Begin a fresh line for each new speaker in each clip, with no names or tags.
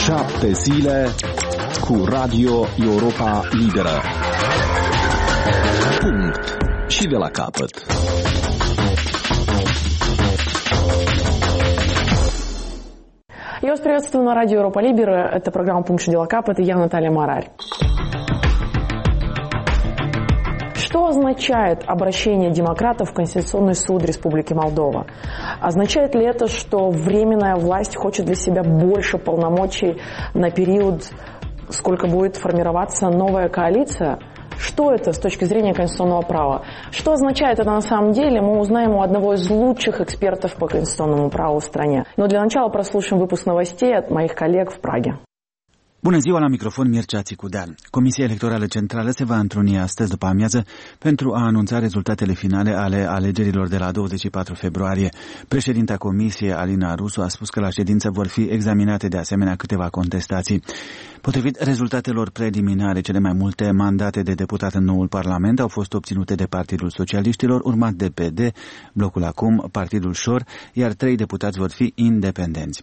7 zile cu Radio Europa Liberă. Punct. Și de la capăt.
Я вас приветствую на радио Европа Либера. Это программа «Пункт и дела капот», и я Наталья Марарь. Что означает обращение демократов в Конституционный суд Республики Молдова? Означает ли это, что временная власть хочет для себя больше полномочий на период, сколько будет формироваться новая коалиция? Что это с точки зрения конституционного права? Что означает это на самом деле, мы узнаем у одного из лучших экспертов по конституционному праву в стране. Но для начала прослушаем выпуск новостей от моих коллег в Праге.
Bună ziua, la microfon Mircea Țicudean. Comisia Electorală Centrală se va întruni astăzi după amiază pentru a anunța rezultatele finale ale alegerilor de la 24 februarie. Președinta Comisiei, Alina Rusu, a spus că la ședință vor fi examinate de asemenea câteva contestații. Potrivit rezultatelor preliminare, cele mai multe mandate de deputat în noul Parlament au fost obținute de Partidul Socialiștilor, urmat de PD, blocul acum, Partidul Șor, iar 3 deputați vor fi independenți.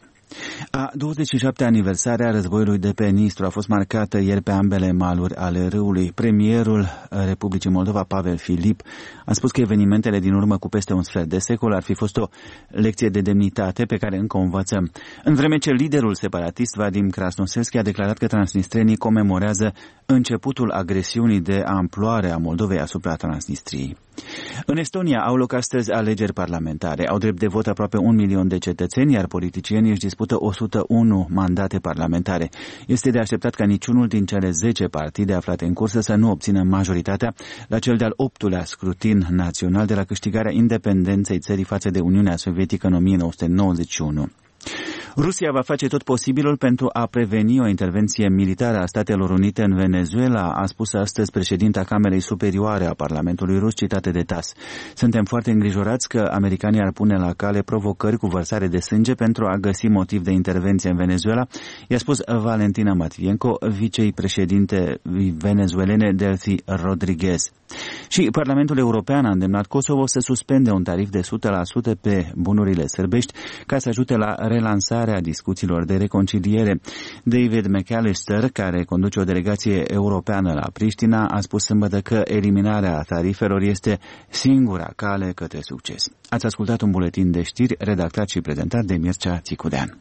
A 27-a aniversare a războiului de pe Nistru a fost marcată ieri pe ambele maluri ale râului. Premierul Republicii Moldova, Pavel Filip, a spus că evenimentele din urmă cu peste un sfert de secol ar fi fost o lecție de demnitate pe care încă o învățăm. În vreme ce liderul separatist Vadim Krasnoselski a declarat că transnistrenii comemorează începutul agresiunii de amploare a Moldovei asupra Transnistriei. În Estonia au loc astăzi alegeri parlamentare. Au drept de vot aproape 1 milion de cetățeni, iar politicienii își dispută 101 mandate parlamentare. Este de așteptat ca niciunul din cele 10 partide aflate în cursă să nu obțină majoritatea la cel de-al 8-lea scrutin național de la câștigarea independenței țării față de Uniunea Sovietică în 1991. Rusia va face tot posibilul pentru a preveni o intervenție militară a Statelor Unite în Venezuela, a spus astăzi președinta Camerei Superioare a Parlamentului Rus, citată de TASS. Suntem foarte îngrijorați că americanii ar pune la cale provocări cu vărsare de sânge pentru a găsi motiv de intervenție în Venezuela, i-a spus Valentina Matvienko, vicepreședinte venezuelene Delcy Rodriguez. Și Parlamentul European a îndemnat Kosovo să suspende un tarif de 100% pe bunurile sârbești ca să ajute la relansarea discuțiilor de reconciliere. David McAllister, care conduce o delegație europeană la Priștina, a spus sâmbătă că eliminarea tarifelor este singura cale către succes. Ați ascultat un buletin de știri redactat și prezentat de Mircea Țicudean.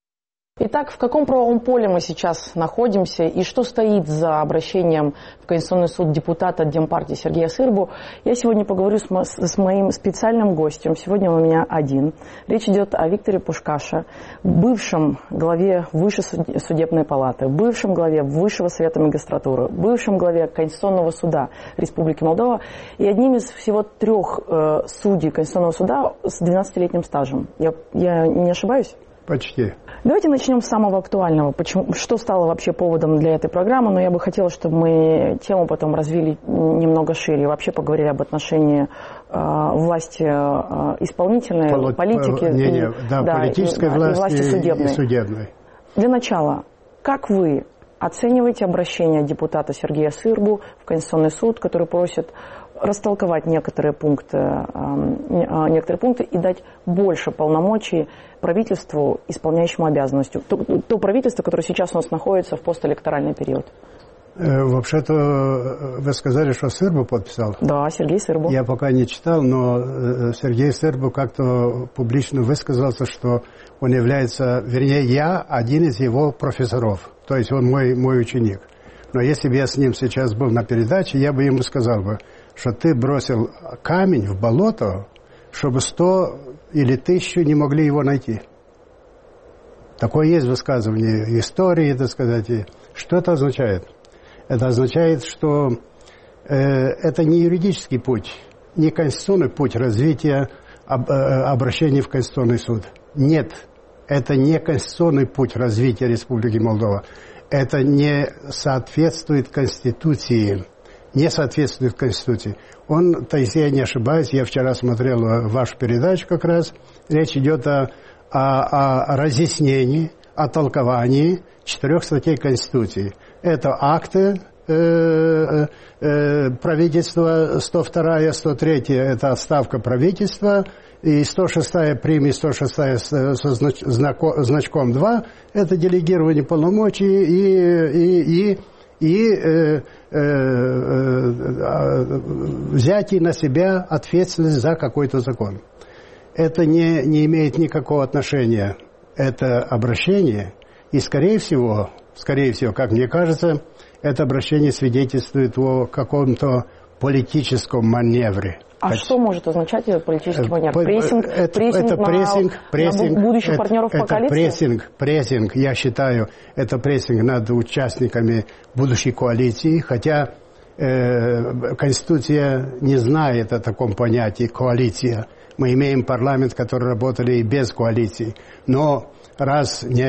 Итак, в каком правовом поле мы сейчас находимся и что стоит за обращением в Конституционный суд депутата Демпартии Сергея Сырбу, я сегодня поговорю с моим специальным гостем. Сегодня он у меня один. Речь идет о Викторе Пушкаше, бывшем главе Высшей судебной палаты, бывшем главе Высшего совета магистратуры, бывшем главе Конституционного суда Республики Молдова и одним из всего 3 судей Конституционного суда с 12-летним стажем. Я не ошибаюсь?
Почти.
Давайте начнем с самого актуального. Что стало вообще поводом для этой программы? Но я бы хотела, чтобы мы тему потом развили немного шире. Вообще поговорили об отношении власти исполнительной, политики
политической власти и судебной.
Для начала, как вы оцениваете обращение депутата Сергея Сырбу в Конституционный суд, который просит растолковать некоторые пункты и дать больше полномочий правительству, исполняющему обязанности? То правительство, которое сейчас у нас находится в постэлекторальный период.
Вообще-то вы сказали, что Сырбу подписал?
Да, Сергей Сырбу.
Я пока не читал, но Сергей Сырбу как-то публично высказался, что он является, вернее, я один из его профессоров. То есть он мой ученик. Но если бы я с ним сейчас был на передаче, я бы ему сказал бы, что ты бросил камень в болото, чтобы 100 или 1000 не могли его найти. Такое есть высказывание истории, так сказать. Что это означает? Это означает, что это не юридический путь, не конституционный путь развития обращений в Конституционный суд. Нет, это не конституционный путь развития Республики Молдова. Это не соответствует Конституции. Не соответствует Конституции. То есть я не ошибаюсь, я вчера смотрел вашу передачу как раз. Речь идет о разъяснении, о толковании 4 статей Конституции. Это акты правительства, 102-я, 103-я, это отставка правительства, и 106-я премия, 106-я со значком 2, это делегирование полномочий и взятие на себя ответственность за какой-то закон. Это не имеет никакого отношения. Это обращение, и скорее всего, как мне кажется, это обращение свидетельствует о каком-то политическом маневре.
А что может означать этот политический маневр? Прессинг на будущих партнеров по коалиции?
Прессинг, я считаю, это прессинг над участниками будущей коалиции, хотя Конституция не знает о таком понятии коалиция. Мы имеем парламент, который работали и без коалиции. Но раз ни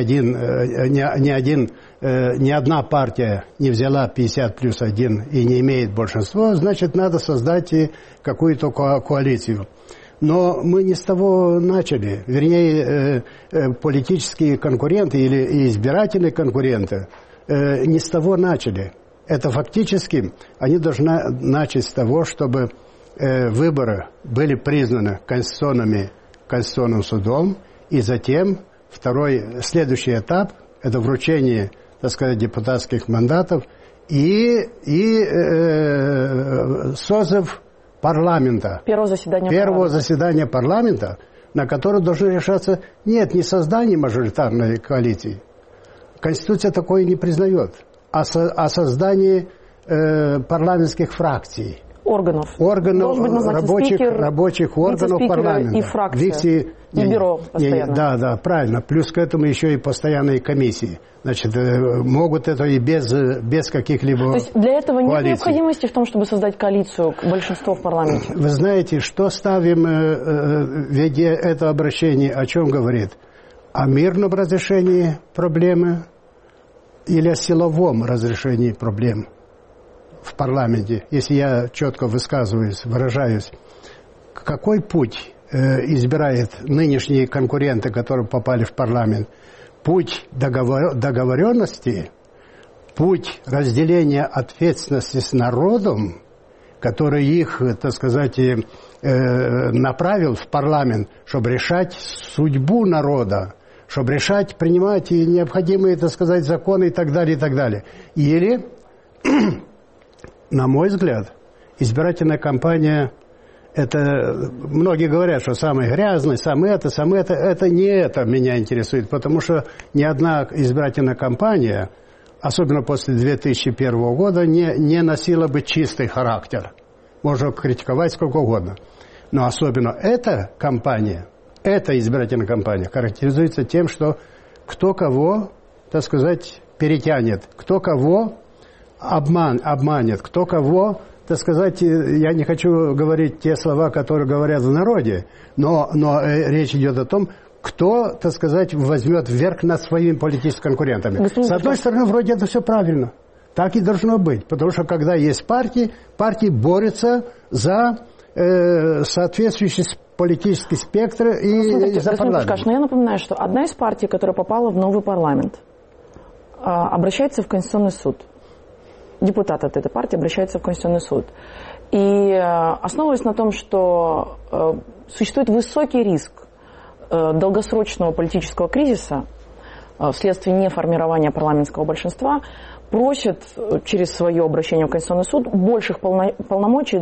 одна партия не взяла 50+1 и не имеет большинства, значит, надо создать какую-то коалицию. Но мы не с того начали. Вернее, политические конкуренты или избирательные конкуренты не с того начали. Это фактически они должны начать с того, чтобы выборы были признаны Конституционным судом, и затем следующий этап – это вручение, так сказать, депутатских мандатов и созыв парламента.
Первого
заседания парламента, на котором должно решаться не создание мажоритарной коалиции. Конституция такое не признает, а создание парламентских фракций.
Органов
рабочих органов парламента.
И фракции, и бюро постоянно.
Да, правильно. Плюс к этому еще и постоянные комиссии. Значит, могут это и без каких-либо коалиций.
То есть для этого нет необходимости в том, чтобы создать коалицию, большинство в парламенте?
Вы знаете, что ставим, ведь это обращение о чем говорит? О мирном разрешении проблемы или о силовом разрешении проблем в парламенте, если я четко выражаюсь, какой путь избирает нынешние конкуренты, которые попали в парламент? Путь договоренности, путь разделения ответственности с народом, который их, так сказать, направил в парламент, чтобы решать судьбу народа, чтобы принимать необходимые, так сказать, законы и так далее, и так далее. Или на мой взгляд, избирательная кампания, это, многие говорят, что самый грязный, сам это не это меня интересует, потому что ни одна избирательная кампания, особенно после 2001 года, не носила бы чистый характер. Можно критиковать сколько угодно. Но особенно эта избирательная кампания характеризуется тем, что кто кого, так сказать, перетянет, кто кого обманет, кто кого, так сказать, я не хочу говорить те слова, которые говорят в народе, но речь идет о том, кто, так сказать, возьмет верх над своими политическими конкурентами. С одной стороны, вроде это все правильно. Так и должно быть. Потому что когда есть партии борются за соответствующий политический спектр и за парламент.
Но я напоминаю, что одна из партий, которая попала в новый парламент, обращается в Конституционный суд. Депутат от этой партии обращается в Конституционный суд. И основываясь на том, что существует высокий риск долгосрочного политического кризиса вследствие неформирования парламентского большинства, просит через свое обращение в Конституционный суд больших полномочий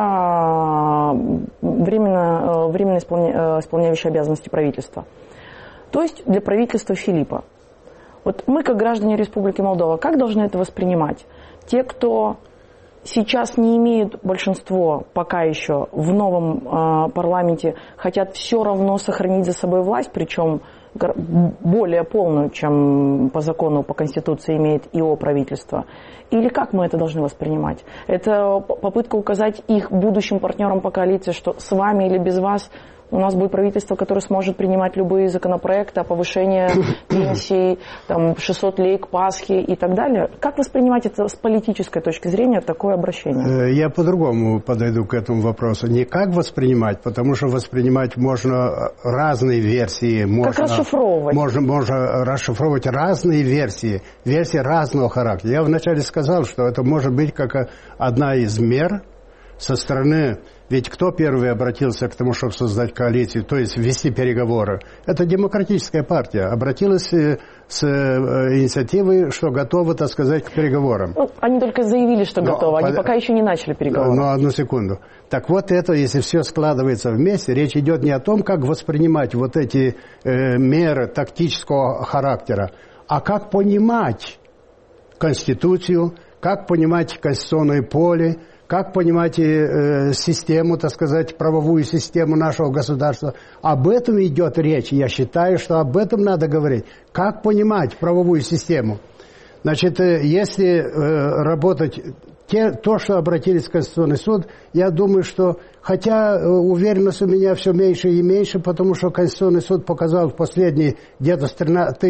для временно исполняющей обязанности правительства. То есть для правительства Филиппа. Вот мы, как граждане Республики Молдова, как должны это воспринимать? Те, кто сейчас не имеют большинство пока еще в новом парламенте, хотят все равно сохранить за собой власть, причем более полную, чем по закону, по Конституции имеет ИО правительство. Или как мы это должны воспринимать? Это попытка указать их будущим партнерам по коалиции, что с вами или без вас у нас будет правительство, которое сможет принимать любые законопроекты о повышении пенсий, 600 лей к Пасхе и так далее. Как воспринимать это с политической точки зрения, такое обращение?
Я по-другому подойду к этому вопросу. Не как воспринимать, потому что воспринимать можно разные версии.
Как расшифровывать?
Можно расшифровывать разные версии разного характера. Я вначале сказал, что это может быть как одна из мер, со стороны, ведь кто первый обратился к тому, чтобы создать коалицию, то есть вести переговоры? Это Демократическая партия обратилась с инициативой, что готова, так сказать, к переговорам.
Ну, они только заявили, что готовы, они пока еще не начали переговоры.
Ну, одну секунду. Так вот это, если все складывается вместе, речь идет не о том, как воспринимать вот эти меры тактического характера, а как понимать Конституцию, как понимать конституционное поле, как понимать систему, так сказать, правовую систему нашего государства. Об этом идет речь. Я считаю, что об этом надо говорить. Как понимать правовую систему? Значит, если работать то, что обратились в Конституционный суд, я думаю, что, хотя уверенность у меня все меньше и меньше, потому что Конституционный суд показал в последний, где-то с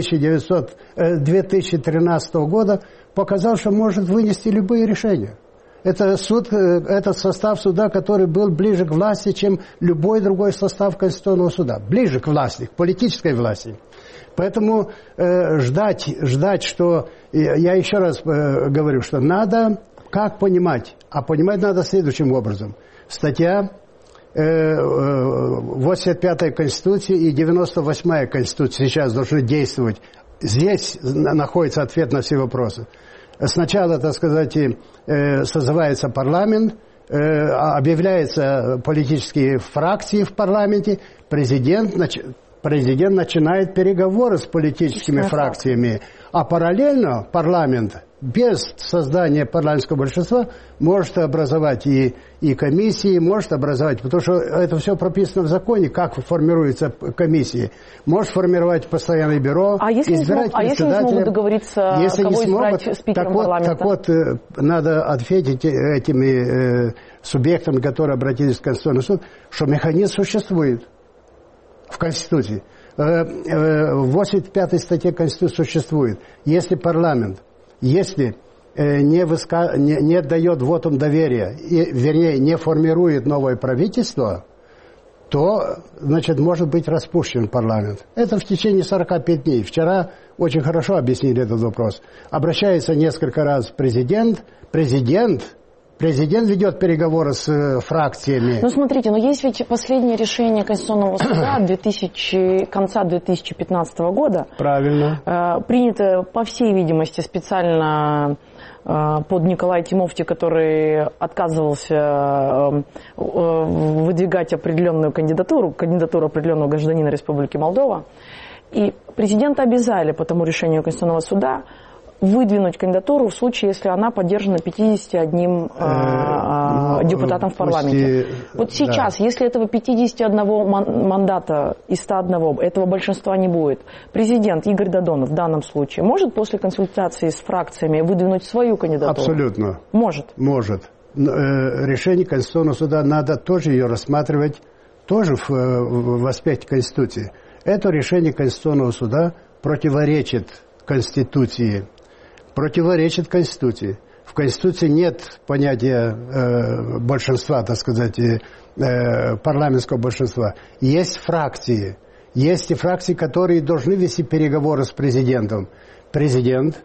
2013 года, показал, что может вынести любые решения. Это суд, этот состав суда, который был ближе к власти, чем любой другой состав Конституционного суда. Ближе к власти, к политической власти. Поэтому ждать, что... Я еще раз говорю, что надо как понимать. А понимать надо следующим образом. Статья 85-й Конституции и 98-я Конституция сейчас должны действовать. Здесь находится ответ на все вопросы. Сначала, так сказать, созывается парламент, объявляются политические фракции в парламенте, президент начинает переговоры с политическими фракциями, а параллельно парламент без создания парламентского большинства может образовать и комиссии, может образовать, потому что это все прописано в законе, как формируются комиссии. Может формировать постоянное бюро, избирать председателя.
Если не смогут договориться,
если
кого
не смогут,
избрать спикером парламента?
Так вот, надо ответить этими субъектам, которые обратились в Конституционный суд, что механизм существует в Конституции. В 85-й статье Конституции существует. Если парламент, не дает вотум доверия, вернее, не формирует новое правительство, то, значит, может быть распущен парламент. Это в течение 45 дней. Вчера очень хорошо объяснили этот вопрос. Обращается несколько раз президент ведет переговоры с фракциями.
Ну, смотрите, но есть ведь последнее решение Конституционного суда конца 2015 года.
Правильно.
Принято, по всей видимости, специально под Николая Тимофти, который отказывался выдвигать определенную кандидатуру определенного гражданина Республики Молдова. И президента обязали по тому решению Конституционного суда выдвинуть кандидатуру в случае, если она поддержана 51 депутатом в парламенте. Вот сейчас, если этого 51 мандата из 101, этого большинства не будет, президент Игорь Додонов в данном случае может после консультации с фракциями выдвинуть свою кандидатуру?
Абсолютно.
Может?
Может. Решение Конституционного суда надо тоже ее рассматривать, тоже в аспекте Конституции. Это решение Конституционного суда противоречит Конституции. Противоречит Конституции. В Конституции нет понятия большинства, так сказать, парламентского большинства. Есть фракции. Есть и фракции, которые должны вести переговоры с президентом. Президент,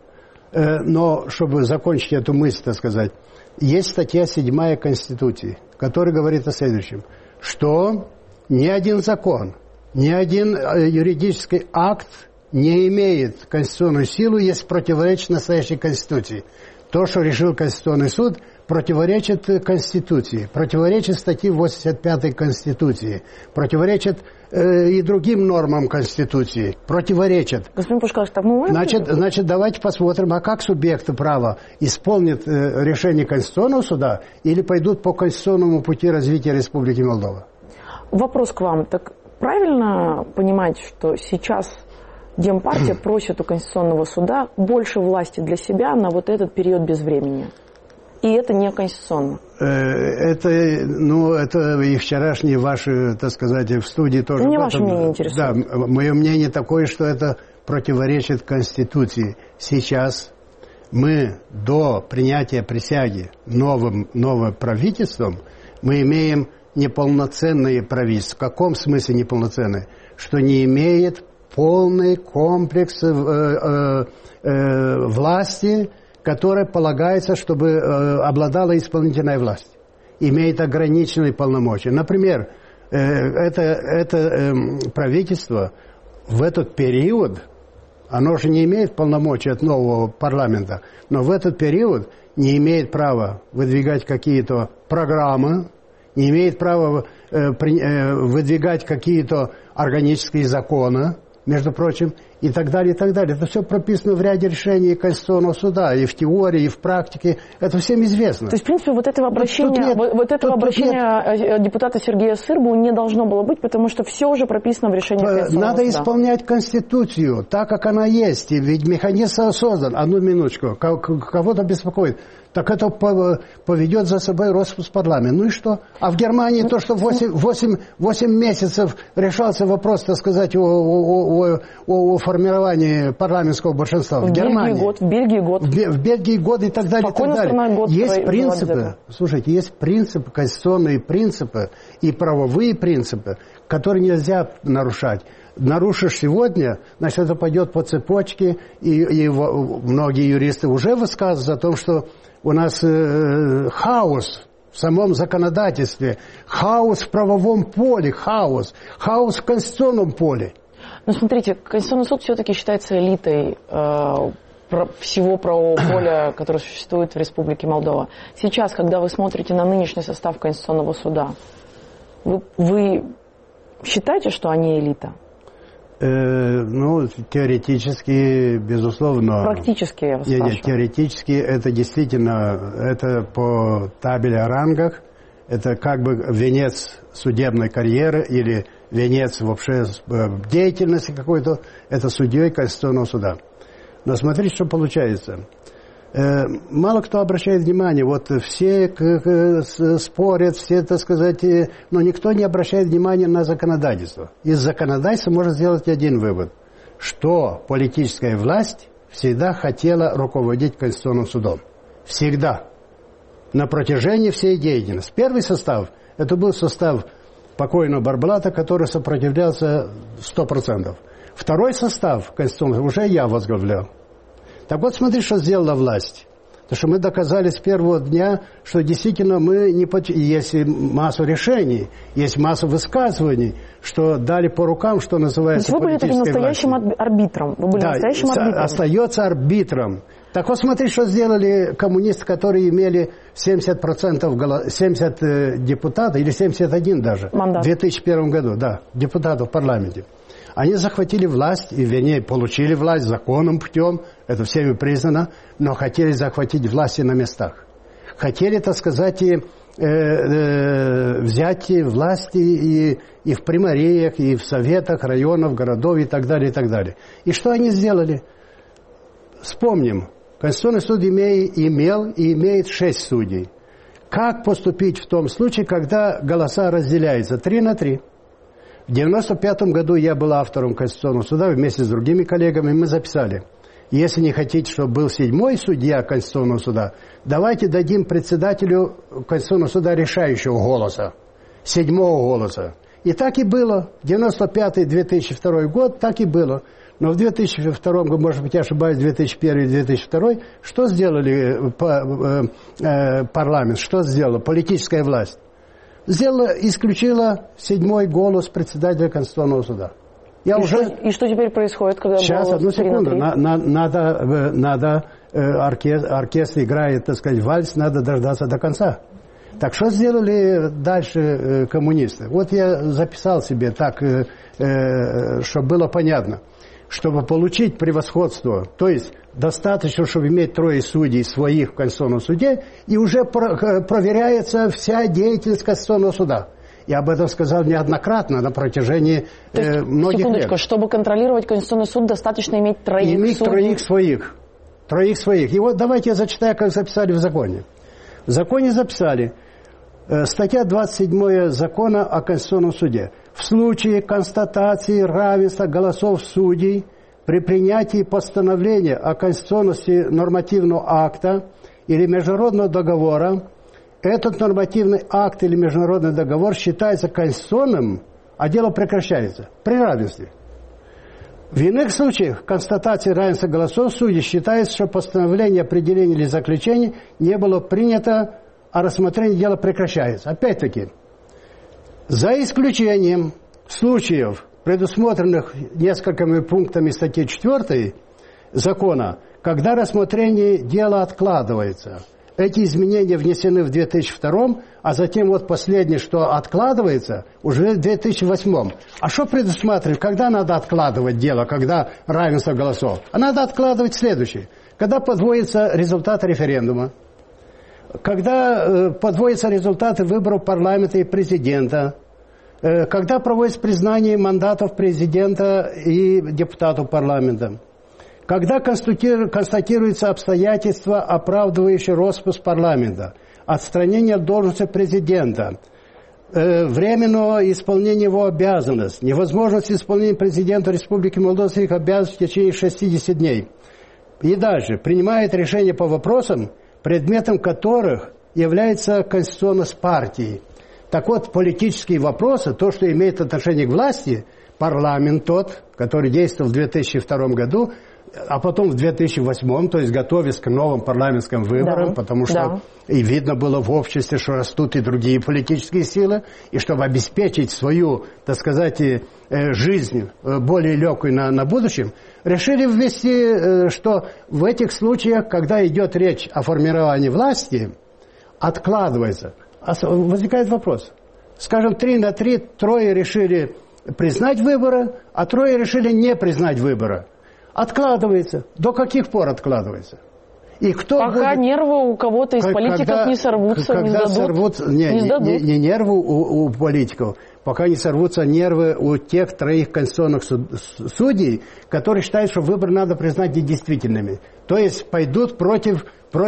но чтобы закончить эту мысль, так сказать, есть статья 7 Конституции, которая говорит о следующем, что ни один закон, ни один юридический акт не имеет конституционную силу, если противоречит настоящей Конституции. То, что решил Конституционный суд, противоречит Конституции, противоречит статье 85 Конституции, противоречит и другим нормам Конституции, противоречит.
Господин Пушкарев, так мы можем...
Значит, давайте посмотрим, а как субъекты права исполнят решение Конституционного суда или пойдут по конституционному пути развития Республики Молдова?
Вопрос к вам. Так правильно понимать, что сейчас Демпартия просит у Конституционного суда больше власти для себя на вот этот период безвремени? И это не конституционно?
Это и вчерашние ваши, так сказать, в студии тоже...
Мне ваше мнение интересует.
Да, мое мнение такое, что это противоречит Конституции. Сейчас мы до принятия присяги новым правительством, мы имеем неполноценное правительство. В каком смысле неполноценное? Что не имеет полный комплекс власти, которая полагается, чтобы обладала исполнительная власть. имеет ограниченные полномочия. Например, это правительство в этот период, оно же не имеет полномочий от нового парламента, но в этот период не имеет права выдвигать какие-то программы, не имеет права выдвигать какие-то органические законы, между прочим, и так далее, и так далее. Это все прописано в ряде решений Конституционного суда, и в теории, и в практике. Это всем известно.
То есть, в принципе, вот этого обращения, депутата Сергея Сырбу не должно было быть, потому что все уже прописано в решении Конституционного суда.
Надо исполнять Конституцию так, как она есть. Ведь механизм создан. Одну минуточку. Кого-то беспокоит. Так это поведет за собой распуск парламента. Ну и что? А в Германии то, что 8 месяцев решался вопрос, так сказать, о формировании парламентского большинства. В Германии.
В Бельгии год.
В Бельгии год и так далее.
Спокойно, и так далее.
Есть принципы, слушайте, есть принципы, конституционные принципы и правовые принципы, которые нельзя нарушать. Нарушишь сегодня, значит, это пойдет по цепочке, и многие юристы уже высказываются о том, что у нас хаос в самом законодательстве, хаос в правовом поле, хаос в конституционном поле.
Ну, смотрите, Конституционный суд все-таки считается элитой всего правового поля, которое существует в Республике Молдова. Сейчас, когда вы смотрите на нынешний состав Конституционного суда, вы считаете, что они элита?
Ну, теоретически, безусловно.
Практически, я вас спрашиваю.
Нет, теоретически это действительно, это по табели о рангах, это как бы венец судебной карьеры или венец вообще деятельности какой-то, это судьей Конституционного суда. Но смотрите, что получается. Мало кто обращает внимание, вот все спорят, все, так сказать, но никто не обращает внимания на законодательство. Из законодательства можно сделать один вывод, что политическая власть всегда хотела руководить Конституционным судом. Всегда. На протяжении всей деятельности. Первый состав, это был состав покойного Барбалата, который сопротивлялся 100%. Второй состав Конституционного уже я возглавлял. Так вот, смотри, что сделала власть. Потому что мы доказали с первого дня, что действительно мы не... Есть массу решений, есть массу высказываний, что дали по рукам, что называется политической властью. Вы были таким настоящим арбитром. Вы были настоящим арбитром. Остается арбитром. Так вот, смотри, что сделали коммунисты, которые имели 70%, 70 депутатов, или 71 даже, в 2001 году, да, депутатов в парламенте. Они захватили власть, и, вернее, получили власть законным путем, это всеми признано, но хотели захватить власть и на местах. Хотели, так сказать, взять власть и в примариях, и в советах районов, городов и так далее, и так далее. И что они сделали? Вспомним, Конституционный суд имел и имеет 6 судей. Как поступить в том случае, когда голоса разделяются 3-3? В 1995 году я был автором Конституционного суда вместе с другими коллегами. Мы записали, если не хотите, чтобы был 7-й судья Конституционного суда, давайте дадим председателю Конституционного суда решающего голоса, 7-го голоса. И так и было. 1995-2002 год так и было. Но в 2002 году, может быть, я ошибаюсь, 2001-2002, что сделали парламент, что сделала политическая власть? Исключила 7-й голос председателя Конституционного суда.
И что теперь происходит, когда
сейчас, одну секунду. Надо оркестр играет, так сказать, вальс, надо дождаться до конца. Так что сделали дальше коммунисты? Вот я записал себе так, чтобы было понятно. Чтобы получить превосходство, то есть достаточно, чтобы иметь 3 судей своих в Конституционном суде, и уже проверяется вся деятельность Конституционного суда. Я об этом сказал неоднократно на протяжении многих
секундочку,
лет.
Чтобы контролировать Конституционный суд, достаточно иметь 3 судей?
Иметь 3 своих. И вот давайте я зачитаю, как записали в законе. В законе записали, статья 27 закона о Конституционном суде. В случае констатации равенства голосов судей при принятии постановления о конституционности нормативного акта или международного договора, этот нормативный акт или международный договор считается конституционным, а дело прекращается при равенстве. В иных случаях констатации равенства голосов судей считается, что постановление, определение или заключение не было принято а рассмотрение дела прекращается. Опять-таки, за исключением случаев, предусмотренных несколькими пунктами статьи 4 закона, когда рассмотрение дела откладывается. Эти изменения внесены в 2002, а затем вот последнее, что откладывается, уже в 2008. А что предусматривает, когда надо откладывать дело, когда равенство голосов? А надо откладывать следующее. Когда подводятся результаты референдума, когда подводятся результаты выборов парламента и президента, когда проводится признание мандатов президента и депутатов парламента, когда констатируются обстоятельства, оправдывающие распуск парламента, отстранение от должности президента, временного исполнения его обязанностей, невозможность исполнения президента Республики Молдова своих обязанностей в течение 60 дней. И дальше. Принимает решения по вопросам, предметом которых является конституционность партии. Так вот, политические вопросы, то, что имеет отношение к власти, парламент тот, который действовал в 2002 году, а потом в 2008, то есть готовясь к новым парламентским выборам, потому что и видно было в обществе, что растут и другие политические силы, и чтобы обеспечить свою, так сказать, жизнь более легкую на будущем, решили ввести, что в этих случаях, когда идет речь о формировании власти, откладывается. Возникает вопрос. Скажем, 3 на 3, 3 решили признать выборы, а 3 решили не признать выборы. Откладывается. До каких пор откладывается? И кто
пока
будет...
нервы у кого-то из политиков не сорвутся, не сдадут.
Не нервы у политиков, пока не сорвутся нервы у тех 3 конституционных судей, которые считают, что выборы надо признать недействительными. То есть пойдут против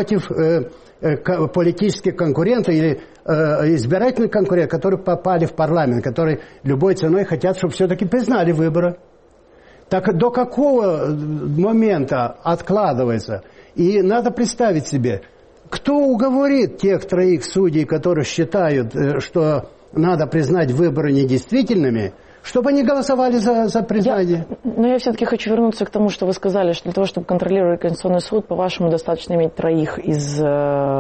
политических конкурентов или избирательных конкурентов, которые попали в парламент, которые любой ценой хотят, чтобы все-таки признали выборы. Так до какого момента откладывается? И надо представить себе, кто уговорит тех 3 судей, которые считают, что надо признать выборы недействительными, чтобы они голосовали за признание.
Но я все-таки хочу вернуться к тому, что вы сказали, что для того, чтобы контролировать Конституционный суд, по-вашему, достаточно иметь 3 из 3.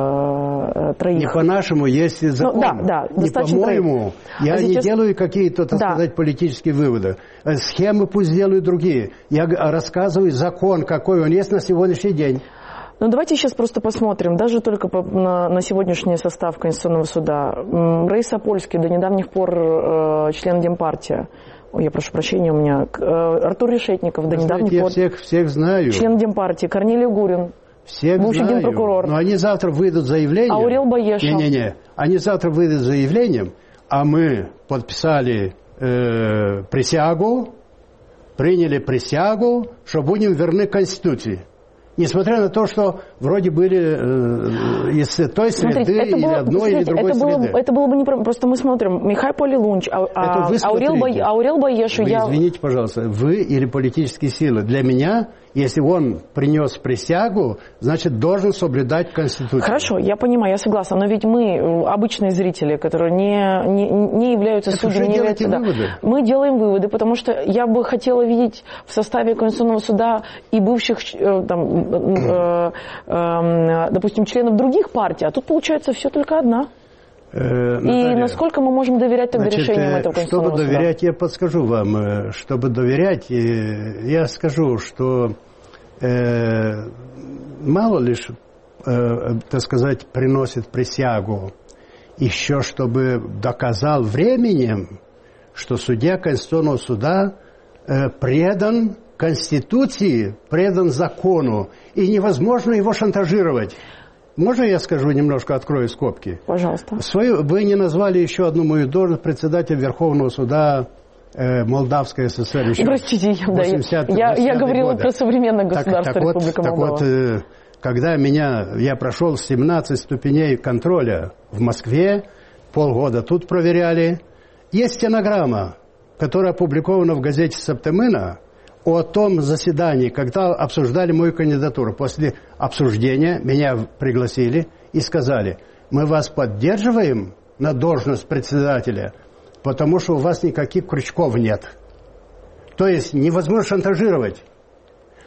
Не по-нашему, есть закон. Не по-моему. Я не делаю какие-то, так сказать, политические выводы. Схемы пусть делают другие. Я рассказываю закон, какой он есть на сегодняшний день.
Ну, давайте сейчас просто посмотрим, даже только на сегодняшний состав Конституционного суда. Раис Сапольский, до недавних пор член Демпартии. Ой, я прошу прощения, у меня... Артур Решетников, до недавних пор...
Я всех знаю.
Член Демпартии. Корнелий Гурин, бывший генпрокурор.
Но они завтра выйдут с заявлением...
Аурел Баешев.
Они завтра выйдут с заявлением, а мы подписали присягу, приняли присягу, что будем верны Конституции. Несмотря на то, что вроде были из той среды, или одной, или другой среды.
Это было бы неправильно. Просто мы смотрим, Михай Полилунч, Аурел Баешу...
Извините, пожалуйста, вы или политические силы. Для меня, если он принес присягу, значит, должен соблюдать Конституцию.
Хорошо, я понимаю, я согласна. Но ведь мы, обычные зрители, которые не являются судьями, не являются... Мы делаем выводы, потому что я бы хотела видеть в составе Конституционного суда и бывших... допустим, членов других партий, а тут получается все только одна.
Наталья,
и насколько мы можем доверять тогда решениям этого Конституционного
суда? Чтобы доверять, я подскажу вам. Чтобы доверять, я скажу, что мало лишь, так сказать, приносит присягу, еще чтобы доказал временем, что судья Конституционного суда предан Конституции, предан закону, и невозможно его шантажировать. Можно я скажу немножко, открою скобки?
Пожалуйста.
Вы не назвали еще одну мою должность председателя Верховного суда Молдавской ССР.
Простите, я говорила про современное государство Республика Молдова.
Так вот, когда я прошел 17 ступеней контроля в Москве, полгода тут проверяли, есть стенограмма, которая опубликована в газете «Септемина», о том заседании, когда обсуждали мою кандидатуру. После обсуждения меня пригласили и сказали: мы вас поддерживаем на должность председателя, потому что у вас никаких крючков нет. То есть невозможно шантажировать.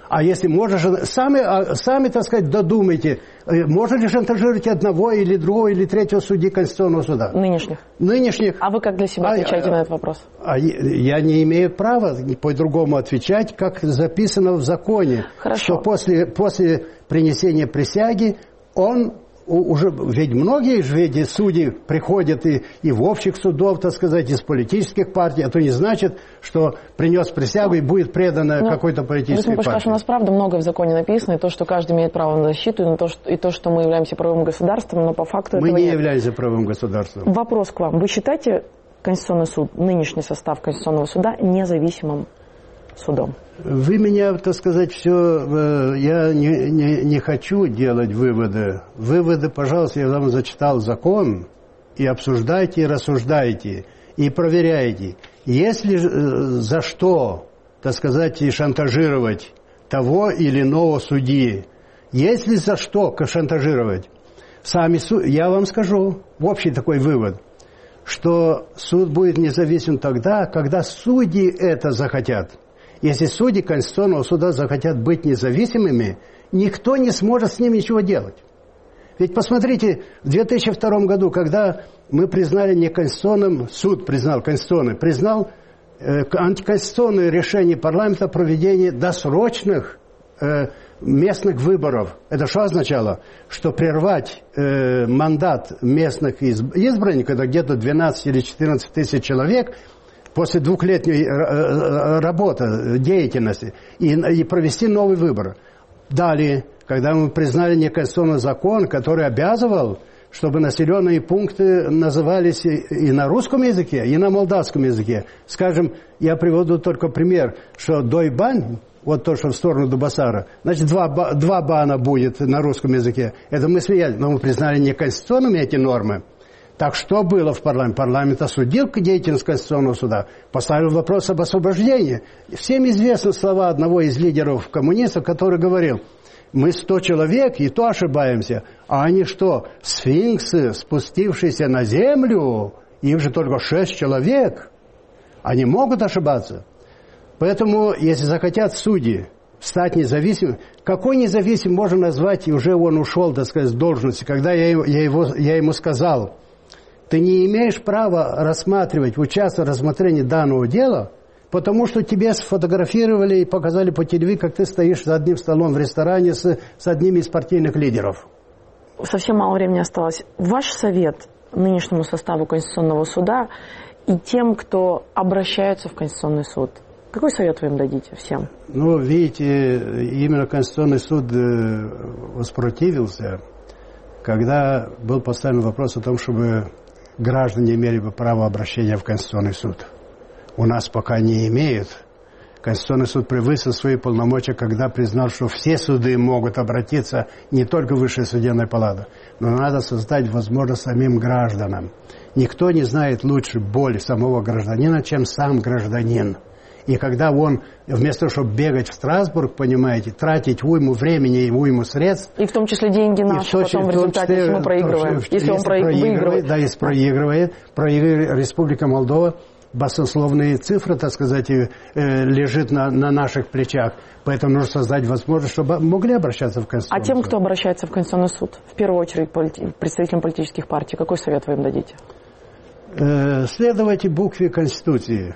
А если можно, сами, так сказать, додумайте, можно ли шантажировать одного или другого или третьего судьи Конституционного суда? Нынешних.
А вы как для себя отвечаете на этот вопрос?
Я не имею права по-другому отвечать, как записано в законе.
Хорошо.
Что после принесения присяги он уже, ведь многие же судьи приходят и в общих судов, так сказать, из политических партий. Это не значит, что принес присягу и будет предано какой-то политической партии.
У нас правда многое в законе написано, и то, что каждый имеет право на защиту, и то, что мы являемся правовым государством, но по факту
мы
этого
не
нет.
являемся правовым государством.
Вопрос к вам. Вы считаете Конституционный суд, нынешний состав Конституционного суда независимым судом?
Вы меня, так сказать, все... Я не хочу делать выводы. Выводы, пожалуйста, я вам зачитал закон, и обсуждайте, и рассуждайте, и проверяйте. Если за что, так сказать, шантажировать того или иного судьи, если за что шантажировать, я вам скажу, общий такой вывод, что суд будет независим тогда, когда судьи это захотят. Если судьи Конституционного суда захотят быть независимыми, никто не сможет с ним ничего делать. Ведь посмотрите, в 2002 году, когда мы признали неконституционным, суд признал антиконституционное решение парламента о проведении досрочных местных выборов. Это что означало? Что прервать мандат местных избранников, это где-то 12 или 14 тысяч человек, после двухлетней работы, деятельности, и провести новый выбор. Далее, когда мы признали неконституционный закон, который обязывал, чтобы населенные пункты назывались и на русском языке, и на молдавском языке. Скажем, я приведу только пример, что Дойбань, вот то, что в сторону Дубасара, значит, два бана будет на русском языке. Это мы смеялись, но мы признали неконституционными эти нормы. Так что было в парламенте? Парламент осудил деятельность Конституционного суда, поставил вопрос об освобождении. Всем известны слова одного из лидеров коммунистов, который говорил: мы 100 человек, и то ошибаемся. А они что, сфинксы, спустившиеся на землю? Их же только 6 человек. Они могут ошибаться. Поэтому, если захотят судьи стать независимым, какой независимым можно назвать, и уже он ушел, так сказать, с должности, когда я ему сказал: ты не имеешь права участвовать в рассмотрении данного дела, потому что тебя сфотографировали и показали по телевизору, как ты стоишь за одним столом в ресторане с одним из партийных лидеров.
Совсем мало времени осталось. Ваш совет нынешнему составу Конституционного суда и тем, кто обращается в Конституционный суд, какой совет вы им дадите всем?
Ну, видите, именно Конституционный суд воспротивился, когда был поставлен вопрос о том, чтобы граждане имели бы право обращения в Конституционный суд. У нас пока не имеют. Конституционный суд превысил свои полномочия, когда признал, что все суды могут обратиться, не только Высшая судебная палата, но надо создать возможность самим гражданам. Никто не знает лучше боли самого гражданина, чем сам гражданин. И когда он, вместо того, чтобы бегать в Страсбург, понимаете, тратить уйму времени и уйму средств...
И в том числе деньги наши, потом в результате, если мы проигрываем. Если он выигрывает.
Да, если проигрывает Республика Молдова, баснословные цифры, так сказать, лежит на наших плечах. Поэтому нужно создать возможность, чтобы могли обращаться в Конституционный суд.
А тем, кто обращается в Конституционный суд, в первую очередь представителям политических партий, какой совет вы им дадите?
Следуйте букве Конституции.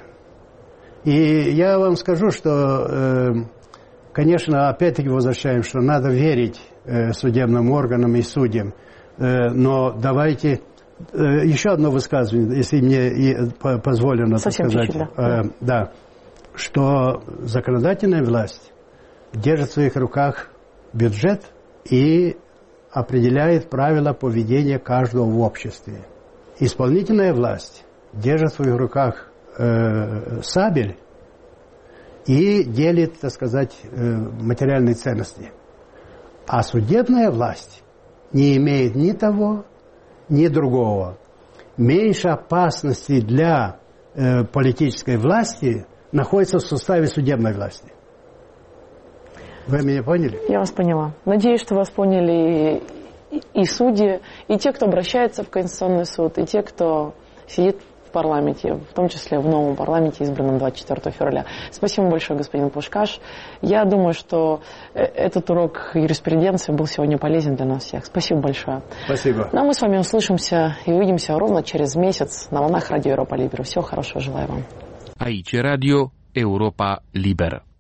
И я вам скажу, что, конечно, опять-таки возвращаем, что надо верить судебным органам и судьям. Но давайте... Еще одно высказывание, если мне позволено
совсем
сказать.
Чуть-чуть,
да, что законодательная власть держит в своих руках бюджет и определяет правила поведения каждого в обществе. Исполнительная власть держит в своих руках сабель и делит, так сказать, материальные ценности. А судебная власть не имеет ни того, ни другого. Меньше опасности для политической власти находится в составе судебной власти. Вы меня поняли?
Я вас поняла. Надеюсь, что вас поняли и судьи, и те, кто обращается в Конституционный суд, и те, кто сидит в парламенте, в том числе в новом парламенте, избранном 24 февраля. Спасибо большое, господин Пушкаш. Я думаю, что этот урок юриспруденции был сегодня полезен для нас всех. Спасибо большое.
Спасибо.
Ну а мы с вами услышимся и увидимся ровно через месяц на волнах Радио Европа Либера. Всего хорошего желаю вам.
Aici Radio Europa Liberă.